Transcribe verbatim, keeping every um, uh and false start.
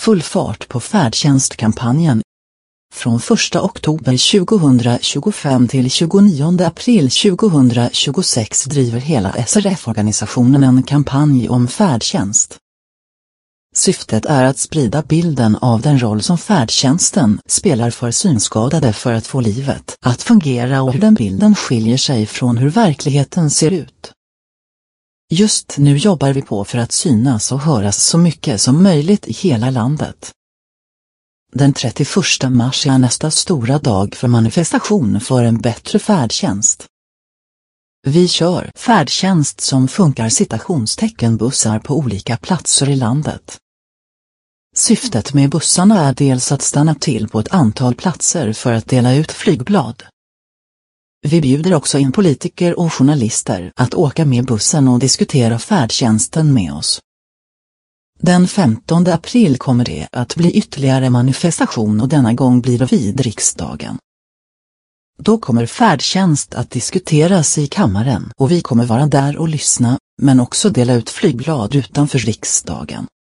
full fart på färdtjänstkampanjen. Från första oktober tjugohundratjugofem till tjugonionde april tjugohundratjugosex driver hela S R F-organisationen en kampanj om färdtjänst. Syftet är att sprida bilden av den roll som färdtjänsten spelar för synskadade för att få livet att fungera och hur den bilden skiljer sig från hur verkligheten ser ut. Just nu jobbar vi på för att synas och höras så mycket som möjligt i hela landet. Den trettioförsta mars är nästa stora dag för manifestation för en bättre färdtjänst. Vi kör färdtjänst som funkar citationstecken bussar på olika platser i landet. Syftet med bussarna är dels att stanna till på ett antal platser för att dela ut flygblad. Vi bjuder också in politiker och journalister att åka med bussen och diskutera färdtjänsten med oss. Den femtonde april kommer det att bli ytterligare manifestation och denna gång blir det vid riksdagen. Då kommer färdtjänst att diskuteras i kammaren och vi kommer vara där och lyssna, men också dela ut flygblad utanför riksdagen.